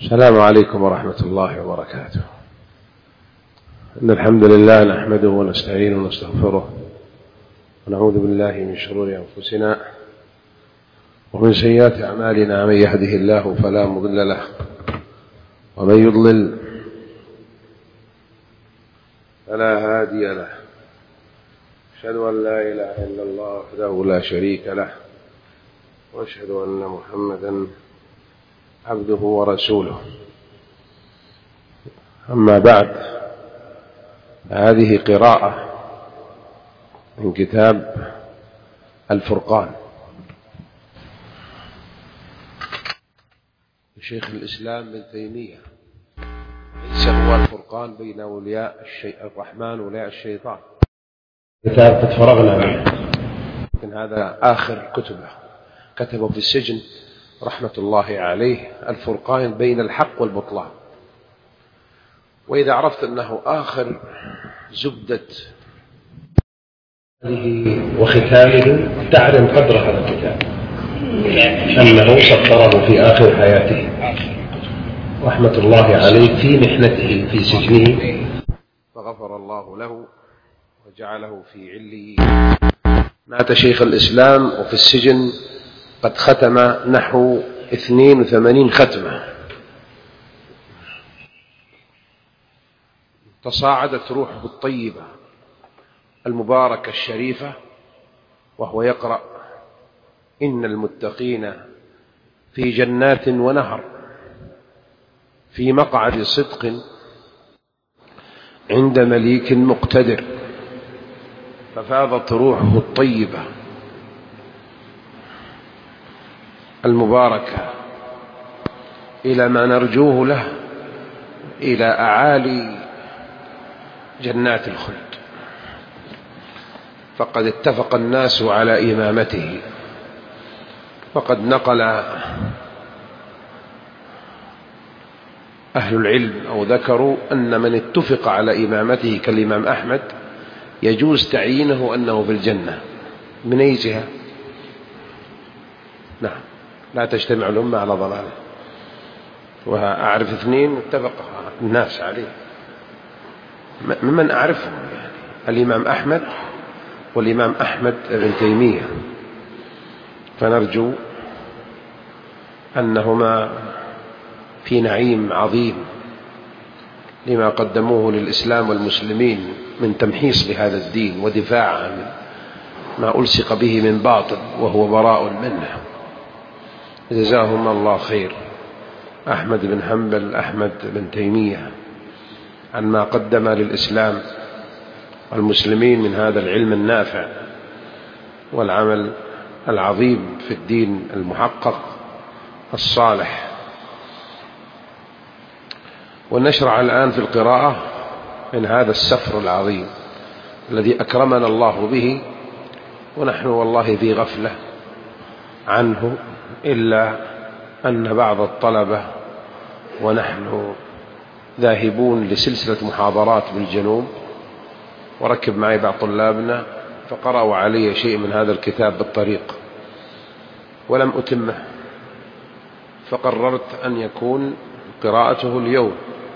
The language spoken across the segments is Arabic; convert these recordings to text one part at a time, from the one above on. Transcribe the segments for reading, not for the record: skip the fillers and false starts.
السلام عليكم ورحمة الله وبركاته. إن الحمد لله نحمده ونستعينه ونستغفره ونعوذ بالله من شرور أنفسنا ومن سيئات أعمالنا. من يهده الله فلا مضل له ومن يضلل فلا هادي له. أشهد أن لا إله إلا الله وحده لا شريك له وأشهد أن محمدا عبده ورسوله. أما بعد، هذه قراءة من كتاب الفرقان لشيخ الإسلام ابن تيمية. ليس هو الفرقان بين أولياء الرحمن وأولياء الشيطان، كتاب قد فرغنا منه، لكن هذا آخر كتبه، كتبه في السجن رحمة الله عليه، الفرقان بين الحق والبطلان. وإذا عرفت أنه آخر زبدة وختامه تعلم قدر هذا الكتاب، أنه سطره في آخر حياته رحمة الله عليه في محنته في سجنه، فغفر الله له وجعله في عليين. مات شيخ الإسلام وفي السجن قد ختم نحو 82 ختمة. تصاعدت روحه الطيبة المباركة الشريفة وهو يقرأ: إن المتقين في جنات ونهر في مقعد صدق عند مليك مقتدر. ففاضت روحه الطيبة المباركة إلى ما نرجوه له، إلى أعالي جنات الخلد. فقد اتفق الناس على إمامته، وقد نقل أهل العلم أو ذكروا أن من اتفق على إمامته كالإمام أحمد يجوز تعيينه أنه في الجنة. من أي جهة؟ نعم، لا تجتمع الأمة على ضلاله. وأعرف 2 اتفق الناس عليه ممن أعرفهم، يعني الإمام أحمد والإمام أحمد بن تيمية. فنرجو أنهما في نعيم عظيم لما قدموه للإسلام والمسلمين من تمحيص لهذا الدين ودفاع عن ما ألصق به من باطل وهو براء منه. جزاهم الله خير، أحمد بن حنبل أحمد بن تيمية، عن ما قدم للإسلام والمسلمين من هذا العلم النافع والعمل العظيم في الدين المحقق الصالح. ونشرع الآن في القراءة من هذا السفر العظيم الذي أكرمنا الله به، ونحن والله في غفلة عنه، إلا أن بعض الطلبة ونحن ذاهبون لسلسلة محاضرات بالجنوب، وركب معي بعض طلابنا فقرأوا علي شيء من هذا الكتاب بالطريق ولم أتمه، فقررت أن يكون قراءته اليوم.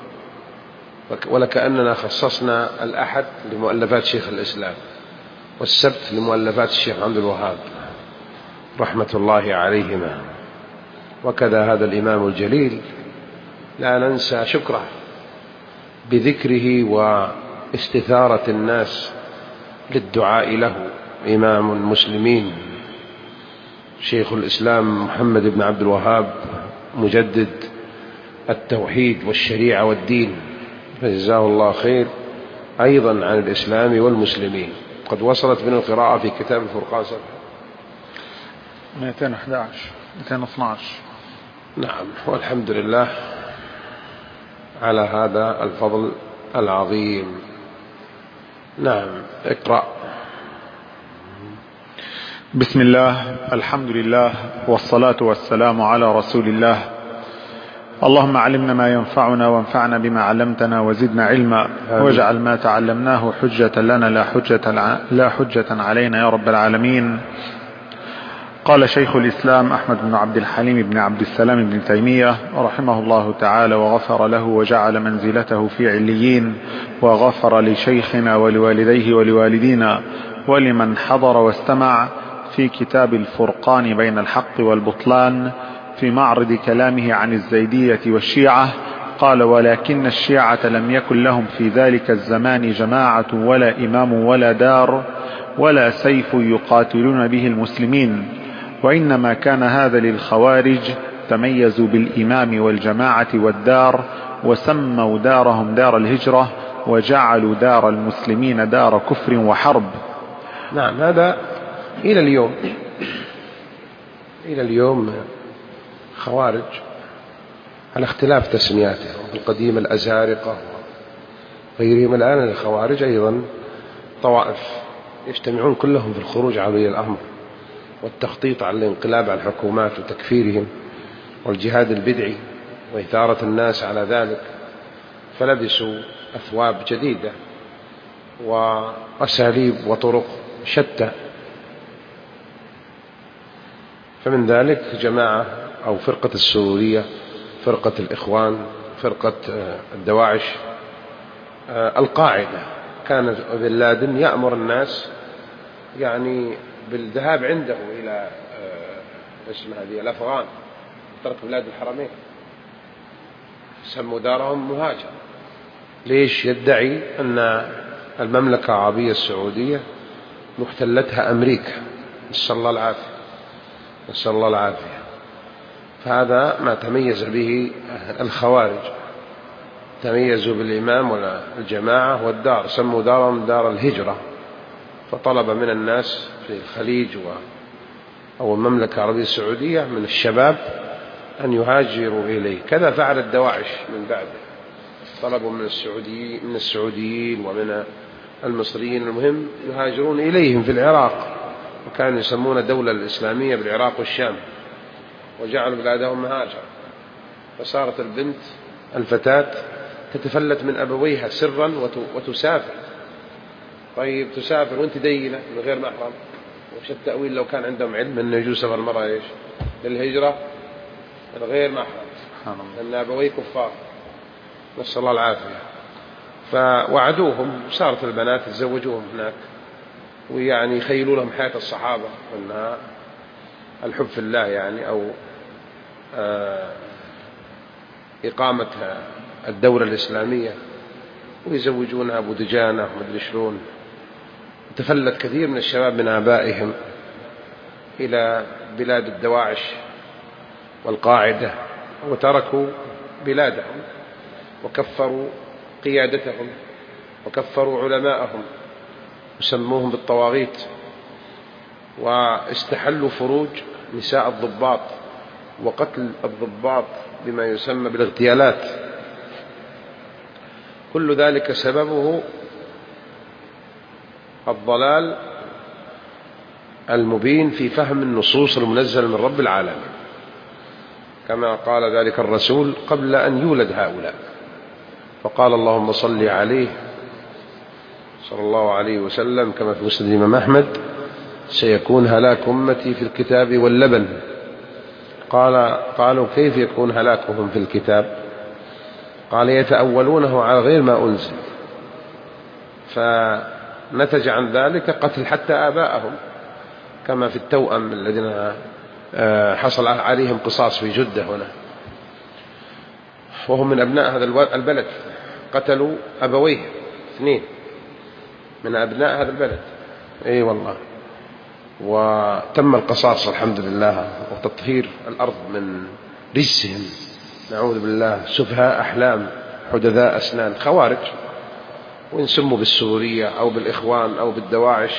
ولكأننا خصصنا الأحد لمؤلفات شيخ الإسلام والسبت لمؤلفات الشيخ عبد الوهاب رحمة الله عليهما. وكذا هذا الإمام الجليل لا ننسى شكره بذكره واستثارة الناس للدعاء له. إمام المسلمين شيخ الإسلام محمد بن عبد الوهاب مجدد التوحيد والشريعة والدين، فجزاه الله خير أيضا عن الإسلام والمسلمين. قد وصلت من القراءة في كتاب الفرقان 211 212. نعم، والحمد لله على هذا الفضل العظيم. نعم، اقرأ. بسم الله، الحمد لله، والصلاة والسلام على رسول الله. اللهم علمنا ما ينفعنا وانفعنا بما علمتنا وزدنا علما، واجعل ما تعلمناه حجة لنا لا حجة علينا يا رب العالمين. قال شيخ الإسلام أحمد بن عبد الحليم بن عبد السلام بن تيمية رحمه الله تعالى وغفر له وجعل منزلته في عليين، وغفر لشيخنا ولوالديه ولوالدينا ولمن حضر واستمع، في كتاب الفرقان بين الحق والبطلان في معرض كلامه عن الزيدية والشيعة، قال: ولكن الشيعة لم يكن لهم في ذلك الزمان جماعة ولا إمام ولا دار ولا سيف يقاتلون به المسلمين، وإنما كان هذا للخوارج، تميزوا بالإمام والجماعة والدار، وسموا دارهم دار الهجرة، وجعلوا دار المسلمين دار كفر وحرب. نعم، هذا إلى اليوم خوارج على اختلاف تسمياتهم، في القديم الأزارقة وغيرهم. الآن الخوارج أيضا طوائف يجتمعون كلهم في الخروج على ولي الأمر والتخطيط على الانقلاب على الحكومات وتكفيرهم والجهاد البدعي وإثارة الناس على ذلك، فلبسوا أثواب جديدة وأساليب وطرق شتى. فمن ذلك جماعة أو فرقة السرورية، فرقة الإخوان، فرقة الدواعش، القاعدة. كان بن لادن يأمر الناس يعني بالذهاب عنده إلى هذه الأفغان، ترك بلاد الحرمين، سموا دارهم مهاجر. ليش؟ يدعي أن المملكة العربية السعودية محتلتها أمريكا، نسأل الله العافية. فهذا ما تميز به الخوارج، تميزوا بالإمام والجماعة والدار، سموا دارهم دار الهجرة. فطلب من الناس في الخليج أو المملكة العربية السعودية من الشباب أن يهاجروا إليه. كذا فعل الدواعش من بعده، طلبوا من السعوديين ومن المصريين المهم يهاجرون إليهم في العراق، وكانوا يسمون الدولة الإسلامية بالعراق والشام، وجعلوا بلادهم مهاجر. فصارت الفتاة تتفلت من أبويها سرا وتسافر. طيب تسافر وانت دينة من غير محرم، وش التأويل لو كان عندهم علم أنه يجوز سفر المرأة للهجرة من غير محرم، لأن أبوي كفار، نسأل الله العافية. فوعدوهم، صارت البنات يتزوجوهم هناك، ويعني يخيلوا لهم حياة الصحابة وأنها الحب في الله يعني، أو إقامة الدولة الإسلامية، ويزوجونها أبو دجانة ومدري شلون. تفلت كثير من الشباب من آبائهم إلى بلاد الدواعش والقاعدة، وتركوا بلادهم وكفروا قيادتهم وكفروا علماءهم وسموهم بالطواغيت، واستحلوا فروج نساء الضباط وقتل الضباط بما يسمى بالاغتيالات. كل ذلك سببه الضلال المبين في فهم النصوص المنزلة من رب العالمين، كما قال ذلك الرسول قبل أن يولد هؤلاء، فقال: اللهم صل عليه صلى الله عليه وسلم كما في مسند الإمام أحمد: سيكون هلاك أمتي في الكتاب واللبن. قالوا: كيف يكون هلاكهم في الكتاب؟ قال: يتأولونه على غير ما أنزل. فنتج عن ذلك قتل حتى آباءهم، كما في التوأم الذين حصل عليهم قصاص في جدة هنا، وهم من أبناء هذا البلد، قتلوا أبويه 2 من أبناء هذا البلد. أي والله. وتم القصاص الحمد لله، وتطهير الأرض من رجسهم، نعوذ بالله. سفهاء أحلام، حدثاء أسنان، خوارج، وإن سموا بالسورية أو بالإخوان أو بالدواعش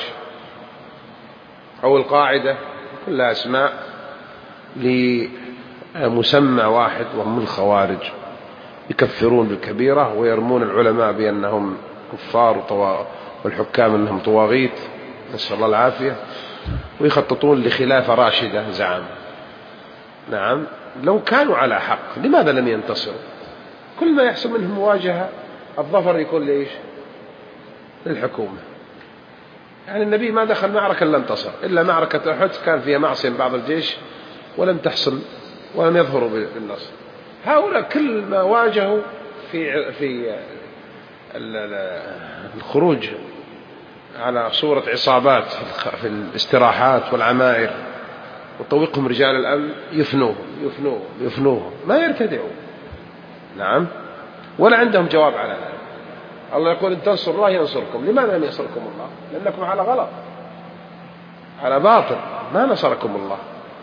أو القاعدة، كلها أسماء لمسمى واحد، وهم الخوارج. يكفرون بالكبيرة ويرمون العلماء بأنهم كفار والحكام أنهم طواغيت، نسأل الله العافية، ويخططون لخلافة راشدة زعم. نعم، لو كانوا على حق لماذا لم ينتصروا؟ كل ما يحصل منهم مواجهة الظفر يكون ليش؟ للحكومة. يعني النبي ما دخل معركة إلا انتصر، إلا معركة أحد كان فيها معصية من بعض الجيش ولم تحصل ولم يظهروا بالنصر. هؤلاء كل ما واجهوا في الخروج على صورة عصابات في الاستراحات والعمائر، وطوقهم رجال الأمن يفنوهم ما يرتدعوا. نعم، ولا عندهم جواب على ذلك. الله يقول إن تنصروا الله ينصركم. لماذا لم ينصركم الله؟ لأنكم على غلط، على باطل، ما نصركم الله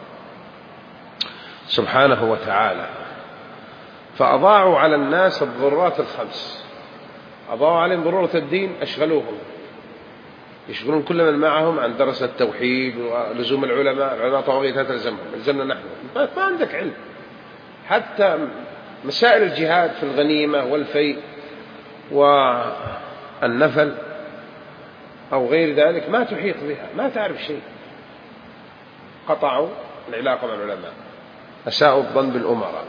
سبحانه وتعالى. فأضاعوا على الناس الضرورات الخمس، أضاعوا عليهم ضرورة الدين، يشغلون كل من معهم عن درس التوحيد ولزوم العلماء طواغيت لا تلزمهم، لزمنا نحن. ما عندك علم، حتى مسائل الجهاد في الغنيمة والفيء والنفل أو غير ذلك ما تحيط بها، ما تعرف شيء. قطعوا العلاقة مع العلماء، أساءوا الظن بالأمراء.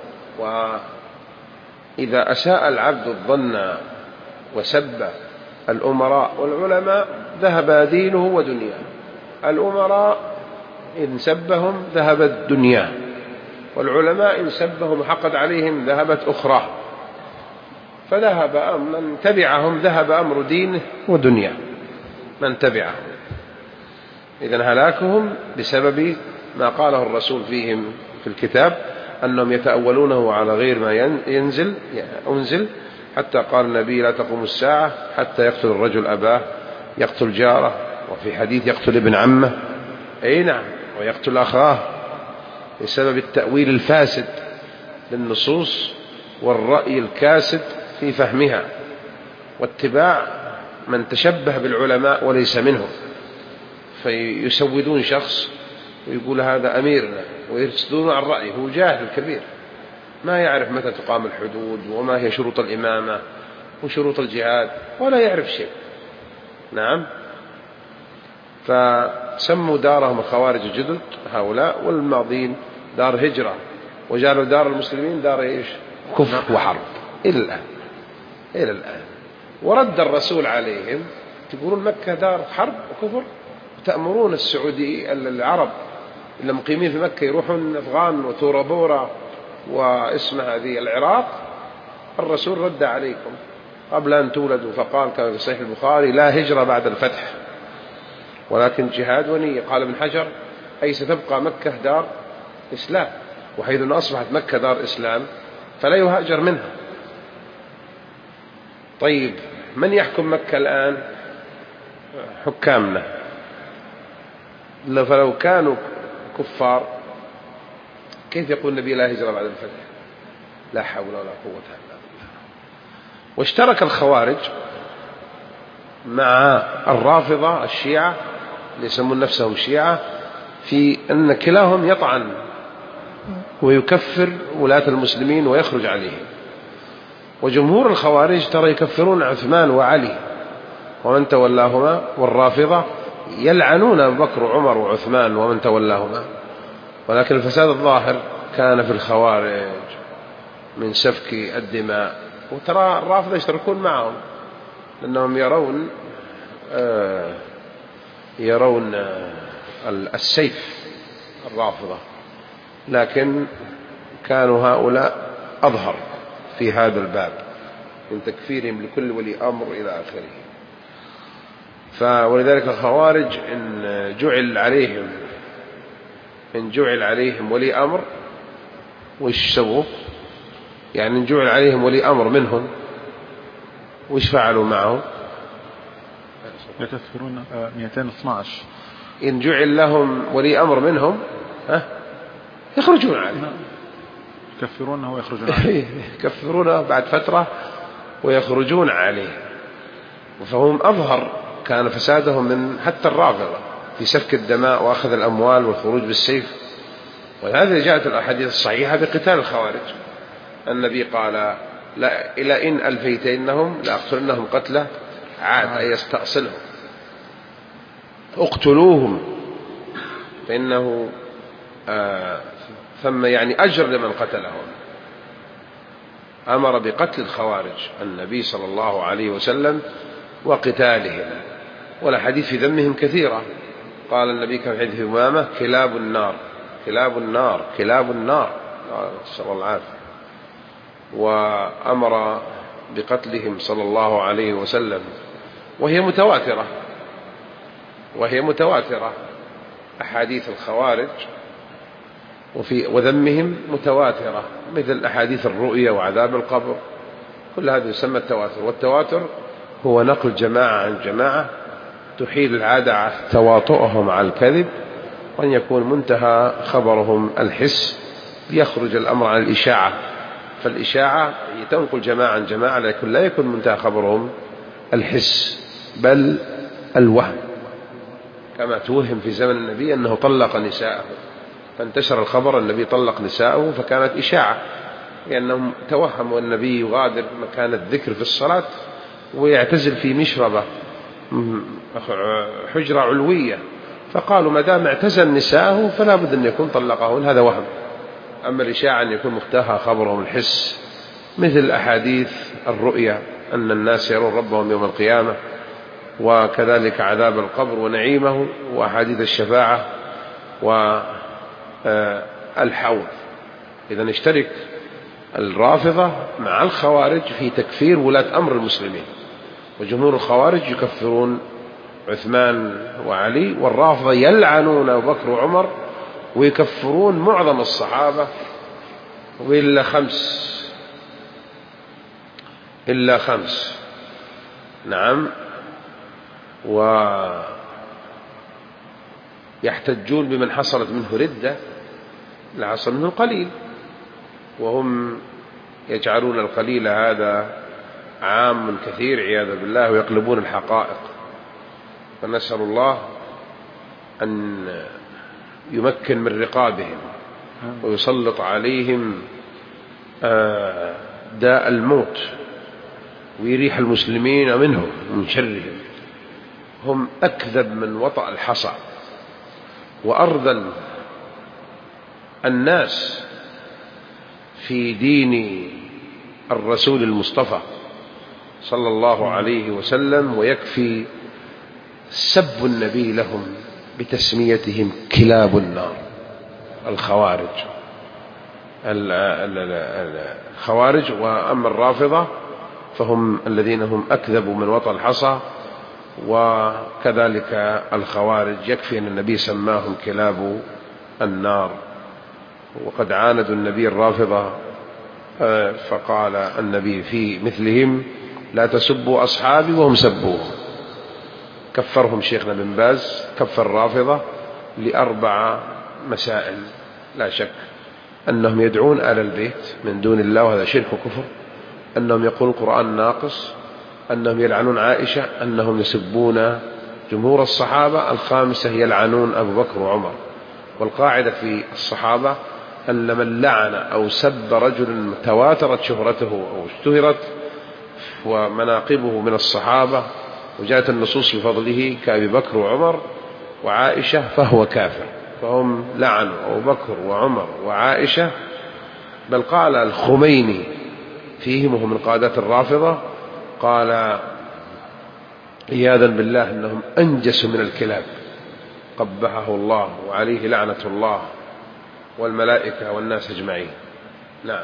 وإذا أساء العبد الظن وسب الأمراء والعلماء ذهب دينه ودنياه. الأمراء إن سبهم ذهبت دنياه، والعلماء إن سبهم حقد عليهم ذهبت أخرى. فذهب من تبعهم ذهب أمر دينه ودنياه من تبعهم. إذن هلاكهم بسبب ما قاله الرسول فيهم في الكتاب، أنهم يتأولونه على غير ما أنزل، حتى قال النبي لا تقوم الساعة حتى يقتل الرجل أباه، يقتل جاره، وفي حديث يقتل ابن عمه، أي نعم، ويقتل أخاه، بسبب التأويل الفاسد للنصوص والرأي الكاسد في فهمها، واتباع من تشبه بالعلماء وليس منهم، فيسودون شخص ويقول هذا أميرنا ويرسدون عن رأيه. هو جاهل كبير ما يعرف متى تقام الحدود وما هي شروط الإمامة وشروط الجهاد، ولا يعرف شيء. نعم، فسموا دارهم الخوارج الجدد هؤلاء، والماضين دار هجرة، وجعلوا دار المسلمين دار إيش؟ كفر وحرب إلى الآن. ورد الرسول عليهم، تقولون مكة دار حرب وكفر، وتأمرون السعودي العرب اللي مقيمين في مكة يروحون أفغان وتورابورا واسم هذه العراق. الرسول رد عليكم قبل أن تولدوا فقال كما في صحيح البخاري لا هجرة بعد الفتح ولكن جهاد ونية. قال ابن حجر أي ستبقى مكة دار إسلام، وحيث أن أصبحت مكة دار إسلام فلا يهاجر منها. طيب من يحكم مكة الآن؟ حكامنا. فلو كانوا كفار كيف يقول النبي لا هجرة بعد الفتح؟ لا حول ولا قوة إلا بالله. واشترك الخوارج مع الرافضة الشيعة اللي يسمون نفسهم شيعة في أن كلاهم يطعن ويكفر ولاة المسلمين ويخرج عليهم. وجمهور الخوارج ترى يكفرون عثمان وعلي ومن تولاهما، والرافضة يلعنون أبو بكر وعمر وعثمان ومن تولاهما. ولكن الفساد الظاهر كان في الخوارج من سفك الدماء. وترى الرافضة يشتركون معهم لأنهم يرون السيف الرافضة، لكن كانوا هؤلاء أظهر في هذا الباب من تكفيرهم لكل ولي أمر إلى آخره. ولذلك الخوارج إن جعل عليهم ولي أمر وش سووا؟ يعني إن جعل عليهم ولي أمر منهم وش فعلوا معه؟ يكفرون 212. إن جعل لهم ولي أمر منهم يخرجون عليه، يكفرونه ويخرجون عليه. يكفرونه بعد فترة ويخرجون عليه. فهم أظهر كان فسادهم من حتى الرافضة في سفك الدماء وأخذ الأموال والخروج بالسيف. وهذه جاءت الأحاديث الصحيحة بقتال الخوارج. النبي قال لا إلى إن ألفيتينهم لأقتلنهم قتلة عاد، أي يستأصلهم، اقتلوهم فإنه ثم يعني أجر لمن قتلهم. أمر بقتل الخوارج النبي صلى الله عليه وسلم وقتالهم. والأحاديث في ذمهم كثيرة. قال النبي كما في حديث أمامة: كلاب النار كلاب النار كلاب النار، نسأل الله العافية. وأمر بقتلهم صلى الله عليه وسلم، وهي متواترة أحاديث الخوارج وذمهم متواترة، مثل أحاديث الرؤيا وعذاب القبر، كل هذا يسمى التواتر. والتواتر هو نقل جماعة عن جماعة تحيل العادة على تواطؤهم على الكذب، وأن يكون منتهى خبرهم الحس، ليخرج الأمر عن الإشاعة. فالإشاعة تنقل جماعة عن جماعة، لكن لا يكون منتهى خبرهم الحس بل الوهم، كما توهم في زمن النبي أنه طلق نساءه، فانتشر الخبر النبي طلق نساءه، فكانت إشاعة، لأنهم توهموا النبي يغادر مكان الذكر في الصلاة ويعتزل في مشربة حجرة علوية، فقالوا ما دام اعتزل نساءه فلا بد أن يكون طلقهن، هذا وهم. أما الإشاعة أن يكون مختها خبرهم الحس، مثل أحاديث الرؤيا أن الناس يرون ربهم يوم القيامة، وكذلك عذاب القبر ونعيمه، وأحاديث الشفاعة والحوض. إذن اشترك الرافضة مع الخوارج في تكفير ولاة أمر المسلمين، وجمهور الخوارج يكفرون عثمان وعلي، والرافضة يلعنون أبو بكر وعمر ويكفرون معظم الصحابة إلا خمس. نعم. ويحتجون بمن حصلت منه ردة، لا حصل منه قليل، وهم يجعلون القليل هذا عام كثير عياذا بالله، ويقلبون الحقائق. فنسأل الله أن يمكن من رقابهم ويسلط عليهم داء الموت، ويريح المسلمين منهم من شرهم. هم أكذب من وطأ الحصى، وأرذل الناس في دين الرسول المصطفى صلى الله عليه وسلم. ويكفي سب النبي لهم بتسميتهم كلاب النار، الخوارج. وأما الرافضة فهم الذين هم أكذب من وطأ الحصى، وكذلك الخوارج يكفي أن النبي سماهم كلاب النار. وقد عاندوا النبي الرافضة، فقال النبي في مثلهم: لا تسبوا أصحابي وهم سبوه. كفرهم شيخنا بن باز، كفر الرافضة ل4 مسائل لا شك: أنهم يدعون آل البيت من دون الله، وهذا شرك وكفر، أنهم يقولون القرآن ناقص، أنهم يلعنون عائشة، أنهم يسبون جمهور الصحابة، الخامسة يلعنون أبو بكر وعمر. والقاعدة في الصحابة أن من لعن أو سب رجل تواترت شهرته أو اشتهرت ومناقبه من الصحابة وجاءت النصوص بفضله كأبي بكر وعمر وعائشة، فهو كافر. فهم لعنوا أبو بكر وعمر وعائشة، بل قال الخميني فيهم وهو من قادة الرافضة، قال عياذا بالله أنهم أنجس من الكلاب، قبحه الله وعليه لعنة الله والملائكة والناس أجمعين. نعم.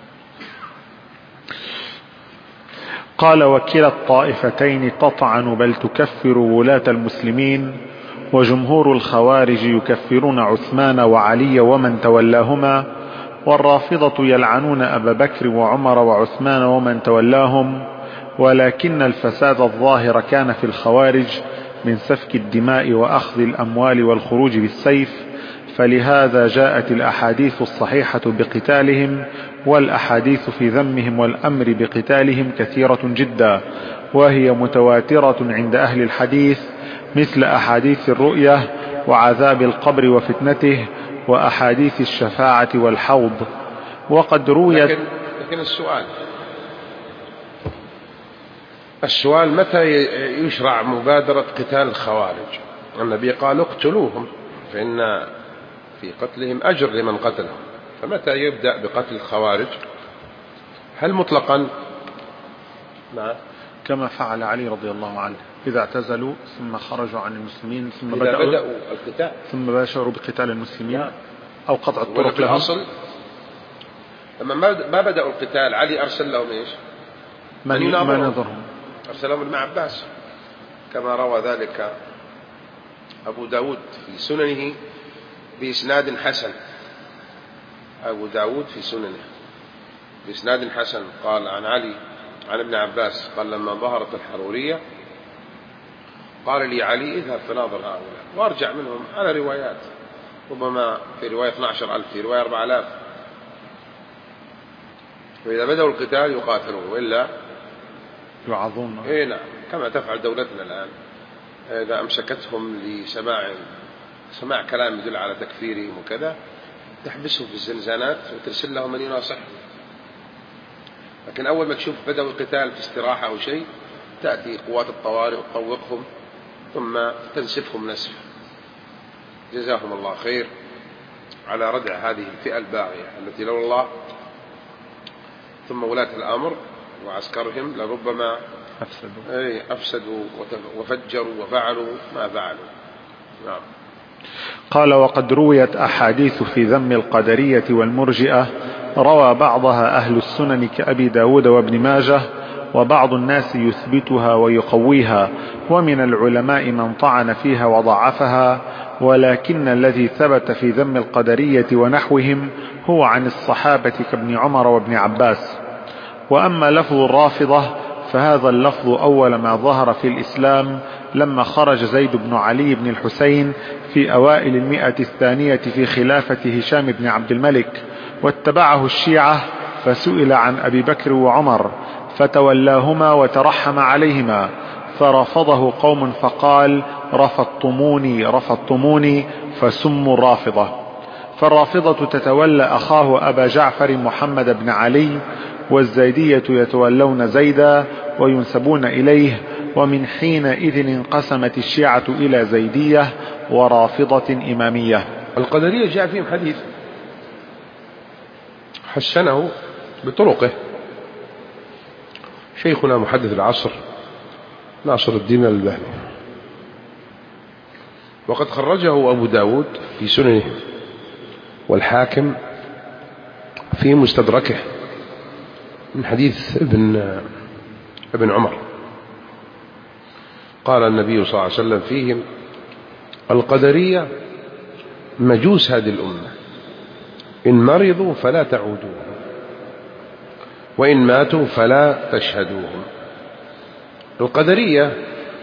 قال: وكلا الطائفتين تطعن بل تكفر ولاة المسلمين، وجمهور الخوارج يكفرون عثمان وعلي ومن تولاهما، والرافضة يلعنون أبا بكر وعمر وعثمان ومن تولاهم. ولكن الفساد الظاهر كان في الخوارج من سفك الدماء وأخذ الأموال والخروج بالسيف، فلهذا جاءت الأحاديث الصحيحة بقتالهم، والأحاديث في ذمهم والأمر بقتالهم كثيرة جدا، وهي متواترة عند أهل الحديث، مثل أحاديث الرؤية وعذاب القبر وفتنته وأحاديث الشفاعة والحوض. وقد رويت. لكن السؤال متى يشرع مبادرة قتال الخوارج؟ النبي قال: اقتلوهم فإن في قتلهم أجر لمن قتلهم. فمتى يبدأ بقتل الخوارج؟ هل مطلقا؟ كما فعل علي رضي الله عنه إذا اعتزلوا ثم خرجوا عن المسلمين ثم بدأوا القتال ثم باشروا بقتال المسلمين أو قطع الطرق لهم. الأصل لما ما بدأوا القتال علي أرسل لهم إيش؟ من يناظرهم؟ أرسل لهم ابن عباس كما روى ذلك أبو داود في سننه بإسناد حسن. أبو داود في سننه بإسناد حسن قال عن علي عن ابن عباس قال لما ظهرت الحرورية قال لي علي اذهب فناظر هؤلاء وارجع منهم على روايات، ربما في رواية 12,000 في رواية 4,000، وإذا بدأوا القتال يقاتلون وإلا يعظون. إيه نعم، كما تفعل دولتنا الآن إذا أمسكتهم سماع كلام يدل على تكفيرهم وكذا تحبسهم في الزنزانات وترسل لهم من يناصحهم. لكن أول ما تشوف بدأوا القتال في استراحة أو شيء تأتي قوات الطوارئ وتطوقهم ثم تنسفهم نسف. جزاهم الله خير على ردع هذه الفئة الباغية التي لولا الله ثم ولاة الأمر وعسكرهم لربما أفسدوا وفجروا وفعلوا ما فعلوا. نعم. قال وقد رويت أحاديث في ذم القدرية والمرجئة روى بعضها أهل السنن كأبي داود وابن ماجه، وبعض الناس يثبتها ويقويها، ومن العلماء من طعن فيها وضعفها، ولكن الذي ثبت في ذم القدرية ونحوهم هو عن الصحابة كابن عمر وابن عباس. وأما لفظ الرافضة فهذا اللفظ أول ما ظهر في الإسلام لما خرج زيد بن علي بن الحسين في أوائل 100 في خلافة هشام بن عبد الملك، واتبعه الشيعة فسئل عن أبي بكر وعمر فتولاهما وترحم عليهما، فرفضه قوم فقال رفضتموني فسموا الرافضة. فالرافضة تتولى أخاه أبا جعفر محمد بن علي، والزيدية يتولون زيدا وينسبون إليه، ومن حينئذ انقسمت الشيعة إلى زيدية ورافضة إمامية. القدرية جاء فيهم حديث حسنه بطرقه شيخنا محدث العصر ناصر الدين الألباني، وقد خرجه أبو داود في سننه والحاكم في مستدركه من حديث ابن عمر قال النبي صلى الله عليه وسلم فيهم القدرية مجوس هذه الأمة، إن مرضوا فلا تعودوهم وإن ماتوا فلا تشهدوهم. القدرية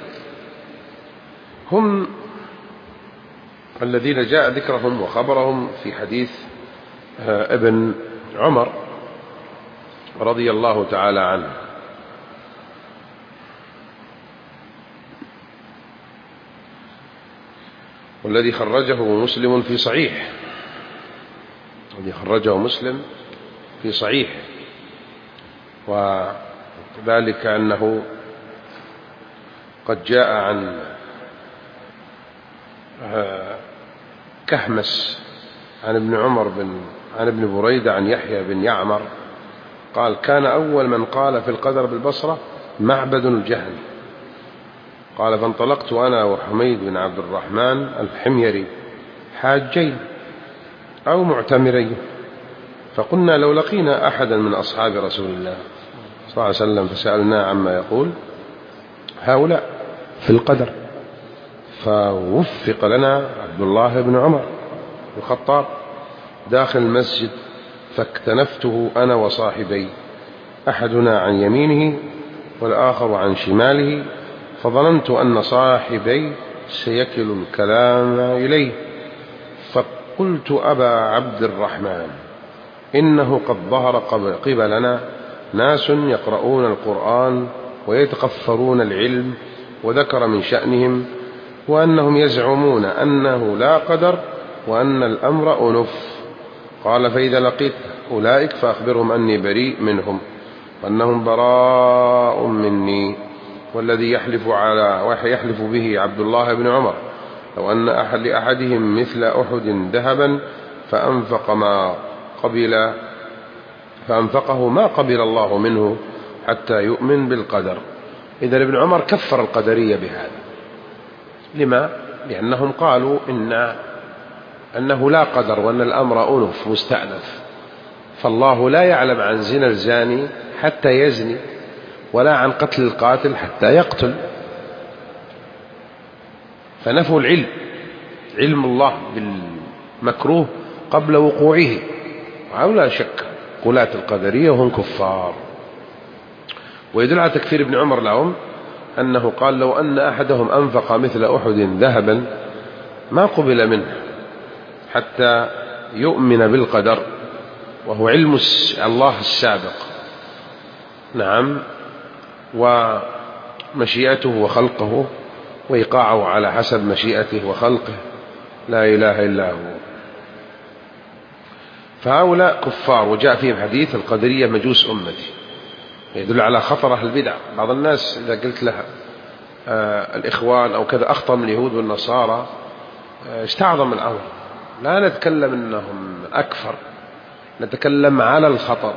هم الذين جاء ذكرهم وخبرهم في حديث ابن عمر رضي الله تعالى عنه، والذي خرجه مسلم في صحيح، وذلك أنه قد جاء عن كهمس عن ابن عمر عن ابن بريدة عن يحيى بن يعمر قال كان أول من قال في القدر بالبصرة معبد الجهني، قال فانطلقت أنا وحميد بن عبد الرحمن الحميري حاجين أو معتمرين، فقلنا لو لقينا أحدا من أصحاب رسول الله صلى الله عليه وسلم فسألناه عما يقول هؤلاء في القدر، فوفق لنا عبد الله بن عمر الخطاب داخل المسجد، فاكتنفته أنا وصاحبي أحدنا عن يمينه والآخر عن شماله، فظننت أن صاحبي سيكل الكلام إليه، فقلت أبا عبد الرحمن إنه قد ظهر قبلنا ناس يقرؤون القرآن ويتقفرون العلم، وذكر من شأنهم وأنهم يزعمون أنه لا قدر وأن الأمر أنف. قال فإذا لقيت أولئك فأخبرهم أني بريء منهم وأنهم براء مني، والذي يحلف به عبد الله بن عمر لو أن لأحدهم مثل أحد ذهبا فأنفقه ما قبل الله منه حتى يؤمن بالقدر. إذن ابن عمر كفر القدرية بهذا. لما؟ لأنهم قالوا أنه لا قدر، وأن الأمر أنف مستأنف، فالله لا يعلم عن زنا الزاني حتى يزني، ولا عن قتل القاتل حتى يقتل. فنفوا العلم، علم الله بالمكروه قبل وقوعه. ولا شك قلاة القدرية هم كفار. ويدل على تكفير ابن عمر لهم أنه قال: لو أن أحدهم أنفق مثل أحد ذهبا ما قبل منه حتى يؤمن بالقدر، وهو علم الله السابق، نعم، ومشيئته وخلقه وإيقاعه على حسب مشيئته وخلقه، لا إله إلا هو. فهؤلاء كفار. وجاء فيهم حديث: القدرية مجوس أمتي، يدل على خطر أهل البدع. بعض الناس إذا قلت لها الإخوان أو كذا أخطر من اليهود والنصارى استعظم الأمر. لا نتكلم أنهم أكفر، نتكلم على الخطر.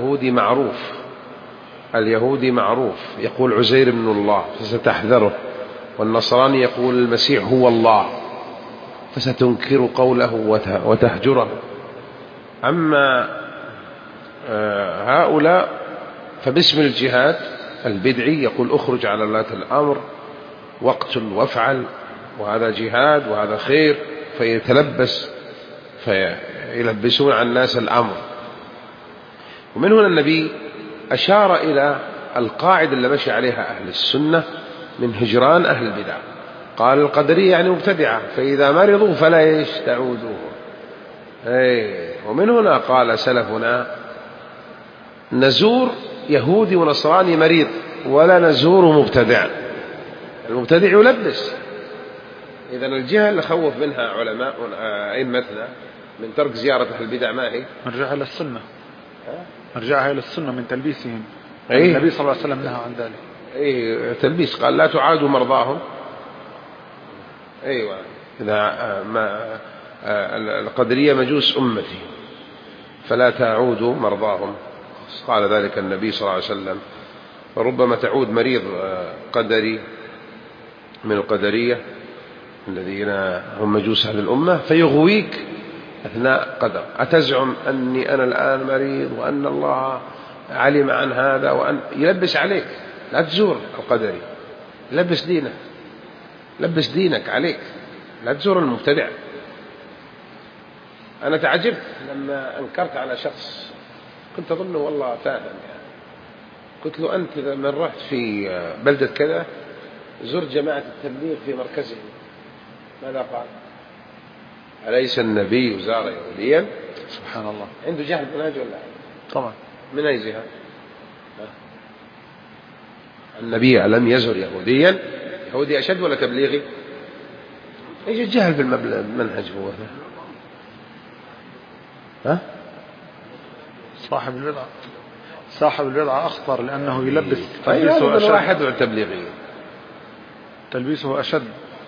اليهودي معروف يقول عزير ابن الله فستحذره، والنصراني يقول المسيح هو الله فستنكر قوله وتهجره. أما هؤلاء فباسم الجهاد البدعي يقول اخرج على ولاة الأمر واقتل وافعل، وهذا جهاد وهذا خير، فيلبسون على الناس الأمر. ومن هنا النبي أشار إلى القاعدة اللي مشي عليها أهل السنة من هجران أهل البدع. قال: القدرية يعني مبتدعة، فإذا مرضوا فلا تعودوه. ومن هنا قال سلفنا: نزور يهودي ونصراني مريض ولا نزور مبتدع. المبتدع يلبس. إذن الجهة اللي خوف منها علماء أئمتنا من ترك زيارة أهل البدع ما هي؟ مرجعها إلى السنة، مرجعها إلى السنة من تلبيسهم. النبي صلى الله عليه وسلم نهى عن ذلك. تلبيس، قال: لا تعادوا مرضاهم. أيوة، إذا القدرية مجوس أمتي فلا تعودوا مرضاهم، قال ذلك النبي صلى الله عليه وسلم. فربما تعود مريض قدري من القدرية الذين هم مجوس هذه الأمة فيغويك أثناء قدر. أتزعم أني أنا الآن مريض وأن الله علم عن هذا، وأن يلبس عليك. لا تزور القدري، لبس دينك عليك، لا تزور المبتدع. أنا تعجبت لما أنكرت على شخص كنت أظنه والله فاهم يعني. قلت له: أنت من رحت في بلدة كذا زرت جماعة التبليغ في مركزهم، ماذا قال؟ أليس النبي زار يهوديا؟ سبحان الله. عنده جهل منهج ولا؟ طبعا. من أي جهة؟ النبي ألم يزر يهوديا؟ يهودي أشد ولا تبليغي؟ ايش الجهل بالمنهج هو؟ صاحب البدعة أخطر، لأنه يلبس. تلبيسه أشد. واحد تبليغي تلبيسه أشد.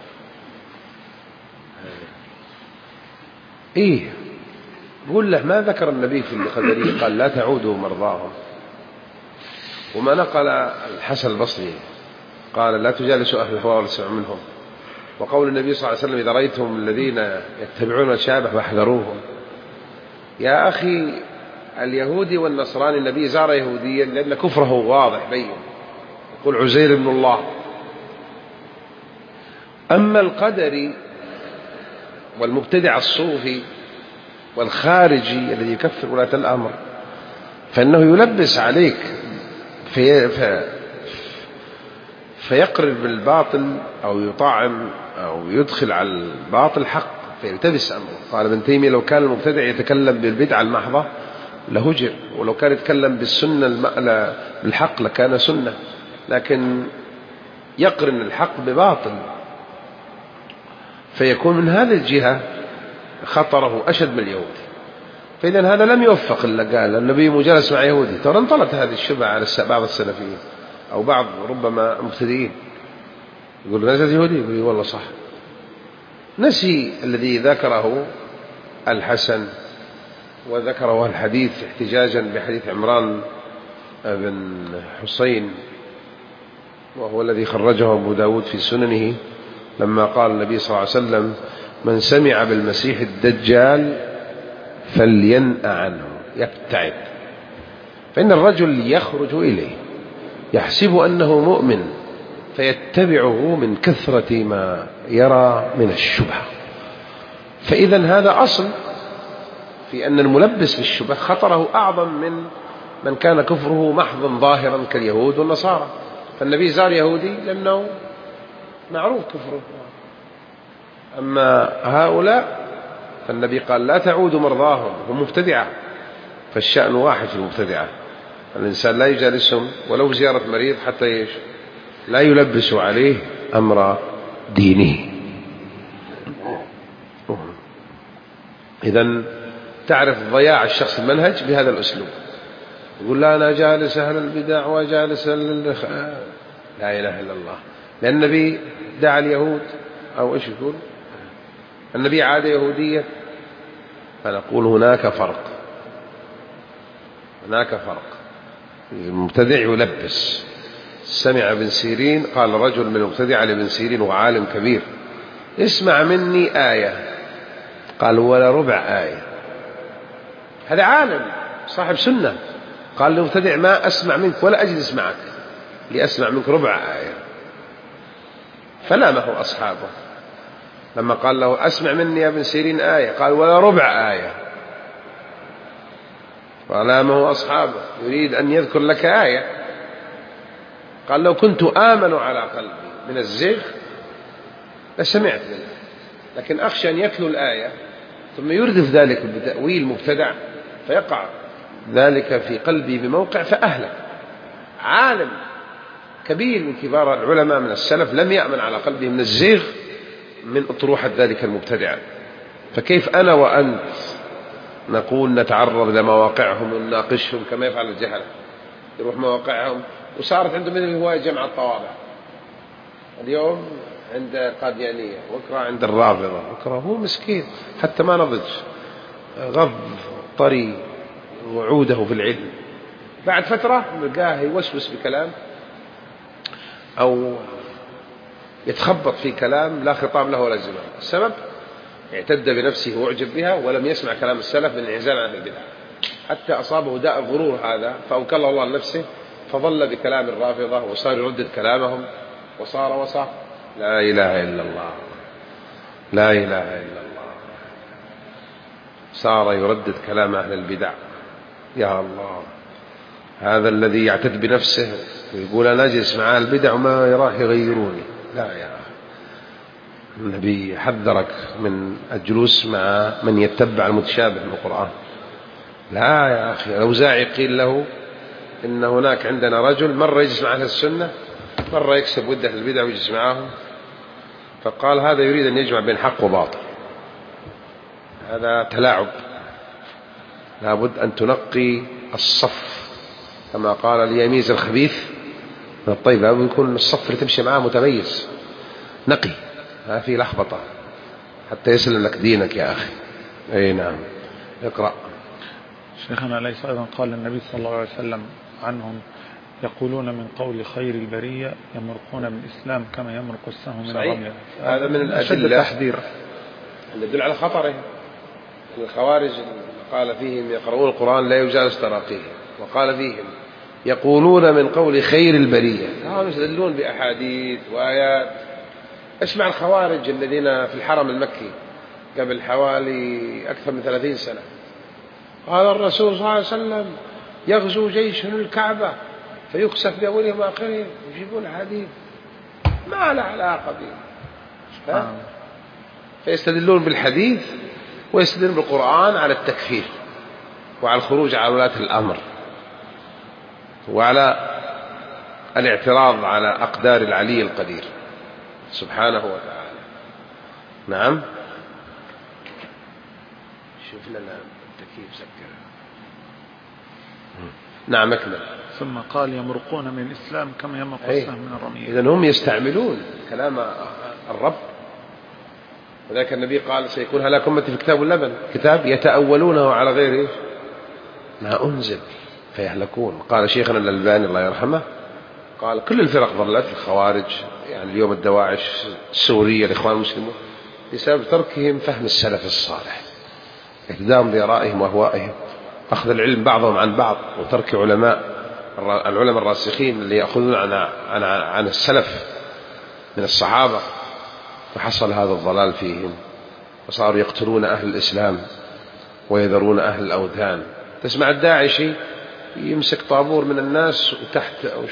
بقول له: ما ذكر النبي في القدرية قال لا تعودوا مرضاهم؟ وما نقل الحسن البصري قال لا تجالسوا أهل الهوى ولا تسمعوا منهم؟ وقول النبي صلى الله عليه وسلم: إذا رأيتم الذين يتبعون الشابه فاحذروهم. يا أخي، اليهودي والنصراني النبي زار يهوديا لأن كفره واضح بين، يقول عزير ابن الله. أما القدري والمبتدع الصوفي والخارجي الذي يكفر ولاة الأمر فإنه يلبس عليك فيقرب بالباطل أو يطعم أو يدخل على الباطل حق فيلتبس أمره. قال ابن تيمية: لو كان المبتدع يتكلم بالبدعة المحضة لهجر، ولو كان يتكلم بالسنة بالحق لكان سنة، لكن يقرن الحق بباطل فيكون من هذه الجهة خطره أشد من اليهود. فإذا هذا لم يوفق إلا قال النبي مجالس مع يهودي. ترى انطلت هذه الشبهة على بعض السلفيين أو بعض ربما مبتدئين، يقول نزل يهودي، يقول والله صح. نسي الذي ذكره الحسن وذكره الحديث احتجاجا بحديث عمران بن حسين وهو الذي خرجه أبو داود في سننه لما قال النبي صلى الله عليه وسلم: من سمع بالمسيح الدجال فلينأ عنه، يبتعد. فإن الرجل يخرج إليه يحسب أنه مؤمن فيتبعه من كثرة ما يرى من الشبهة. فإذا هذا أصل في أن الملبس بالشبه خطره أعظم من كان كفره محضا ظاهرا كاليهود والنصارى. فالنبي زار يهودي لأنه معروف كفره. أما هؤلاء فالنبي قال: لا تعودوا مرضاهم، هم مبتدعة. فالشأن واحد في المبتدعة، الإنسان لا يجالسهم ولو زيارة مريض حتى لا يلبس عليه أمر دينه. إذن تعرف ضياع الشخص المنهج بهذا الأسلوب، يقول: لا أنا جالس أهل البدع وجالس لا إله إلا الله. لأن النبي دعا اليهود، أو إيش يقول؟ النبي عاد يهودية. فنقول هناك فرق، هناك فرق. المبتدع يلبس. سمع ابن سيرين، قال رجل من المبتدع لابن سيرين وعالم كبير: اسمع مني آية. قال: ولا ربع آية. هذا عالم صاحب سنة. قال للمبتدع: ما أسمع منك ولا أجلس معك لأسمع منك ربع آية. فلامه أصحابه لما قال له: أسمع مني يا ابن سيرين آية. قال: ولا ربع آية. فلامه أصحابه يريد أن يذكر لك آية. قال: لو كنت آمن على قلبي من الزيغ لسمعت منه، لكن أخشى أن يتلو الآية ثم يردف ذلك بتأويل مبتدع فيقع ذلك في قلبي بموقع فأهلك. عالم كبير من كبار العلماء من السلف لم يأمن على قلبه من الزيغ من أطروحة ذلك المبتدع. فكيف أنا وأنت نقول نتعرض لمواقعهم ونناقشهم كما يفعل الجهلة؟ يروح مواقعهم، وصارت عندهم مثل هواية جمع الطوابع. اليوم عند قاديانية، بكرة عند الرافضة، بكرة هو مسكين حتى ما نضج، غض طري وعوده في العلم. بعد فترة نلقاه يوسوس بكلام أو يتخبط في كلام لا خطاب له ولا زمان. السبب: اعتد بنفسه واعجب بها ولم يسمع كلام السلف من الانعزال عن البدع، حتى أصابه داء الغرور هذا فأوكله الله لنفسه، فظل بكلام الرافضة وصار يردد كلامهم وصار لا إله إلا الله، لا إله إلا الله. صار يردد كلام أهل البدع. يا الله، هذا الذي يعتد بنفسه ويقول أنا أجلس مع أهل البدع وما يراه يغيروني. لا يا أخي، النبي حذرك من الجلوس مع من يتبع المتشابه من القرآن. لا يا أخي، الأوزاعي قيل له إن هناك عندنا رجل مرة يجلس مع أهل السنة، مرة يكسب ود أهل البدع ويجلس معهم، فقال هذا يريد أن يجمع بين حق وباطل. هذا تلاعب. لابد أن تنقي الصف كما قال ليميز الخبيث من الطيب. لابد يكون الصف اللي تمشي معاه متميز نقي، ما في لخبطة، حتى يسلم لك دينك يا أخي. أي نعم. اقرأ. شيخنا، ليس أيضا قال النبي صلى الله عليه وسلم عنهم: يقولون من قول خير البرية يمرقون من الإسلام كما يمرق السهم من الرمية. هذا من الأدلة التحذير اللي يدل على خطره. الخوارج قال فيهم: يقرؤون القرآن لا يجاوز تراقيه. وقال فيهم: يقولون من قول خير البرية. هم يستدلون بأحاديث وآيات. اسمع الخوارج الذين في الحرم المكي قبل حوالي أكثر من 30 سنة، قال الرسول صلى الله عليه وسلم: يغزو جيش الكعبة فيكسف بأولهم وآخرهم، يجيبون حديث ما له علاقة به. فيستدلون بالحديث ويستدلون بالقرآن على التكفير وعلى الخروج على ولاة الأمر وعلى الاعتراض على أقدار العلي القدير سبحانه وتعالى. نعم. شوف لنا التكييف سكر. نعم أكمل. ثم قال: يمرقون من الإسلام كما يمرق السهم من الرمية. إذن هم يستعملون كلام الرب. وذلك النبي قال: سيكون هلاك أمتي في كتاب اللبن، كتاب يتأولونه على غير ما أنزل فيهلكون. قال شيخنا الألباني الله يرحمه: قال كل الفرق ضلت، الخوارج يعني اليوم الدواعش السورية الإخوان المسلمون، بسبب تركهم فهم السلف الصالح، اهتدام بآرائهم وأهوائهم، أخذ العلم بعضهم عن بعض، وترك العلماء الراسخين اللي يأخذون عن السلف من الصحابة، فحصل هذا الضلال فيهم، وصاروا يقتلون أهل الإسلام ويذرون أهل الأوثان. تسمع الداعشي يمسك طابور من الناس وتحت أو